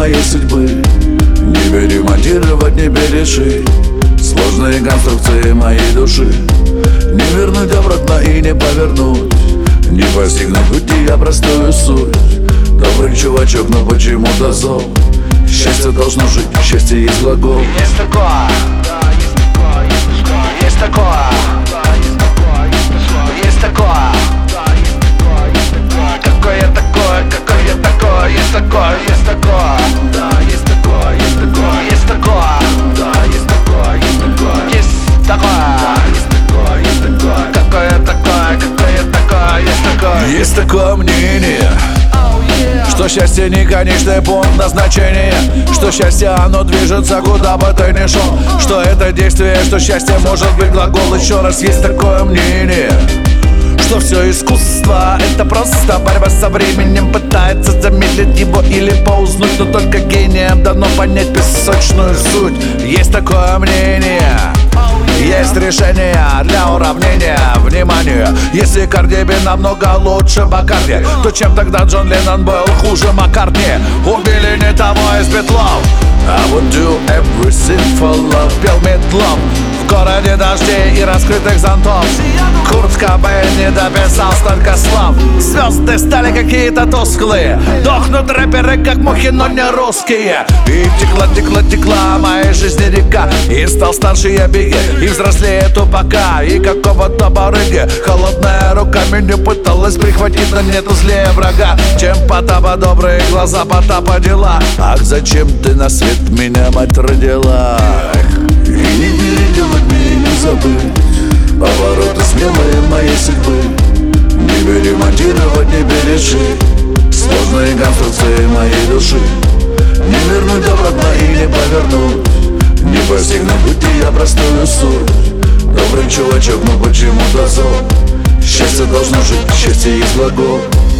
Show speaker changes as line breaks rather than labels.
моей судьбы. Не перемонтировать, не перешить сложные конструкции моей души. Не вернуть обратно и не повернуть, не постигнуть пути, а простую суть. Добрый чувачок, но почему-то зол. Счастье должно жить, счастье есть глагол.
Есть такое, есть такое, есть такое. Какое такое, какое такое, есть такое, есть такое. Есть такое, есть такое, есть такое. Есть такое, есть такое, есть такое. Есть такое, какое такое, какое такое, есть такое.
Есть такое мнение, что счастье не конечный пункт назначения, что счастье оно движется куда бы ты ни шел, что это действие, что счастье может быть глагол. Еще раз, есть такое мнение, что все искусство — это просто борьба со временем, пытается замедлить его или паузнуть, но только гением дано понять песочную суть. Есть такое мнение, есть решение для уравнения внимания. Если Cardi B намного лучше Бакарди, то чем тогда Джон Леннон был хуже Маккартни? Убили не того из Битлов. I would do everything for love, пел Мидлов. В городе дождей и раскрытых зонтов Курт Кобейн не дописал столько слов. Звезды стали какие-то тусклые, дохнут рэперы как мухи, но не русские. И текла, текла, текла моей жизни река, и стал старше я беги, и взрослее тупака, и какого-то барыги. Холодная рука меня пыталась прихватить, но нету злее врага, чем Потапа добрые глаза, Потапа дела. Ах, зачем ты на свет меня, мать, родила? И не переделать мне, не забыть повороты смелые моей судьбы. Не перемонтировать, не перешить сложные конструкции моей души. Не вернуть обратно и не повернуть, не постигнуть пути, а простую суть. Добрый чувачок, но почему-то зол. Счастье должно жить, счастье есть глагол.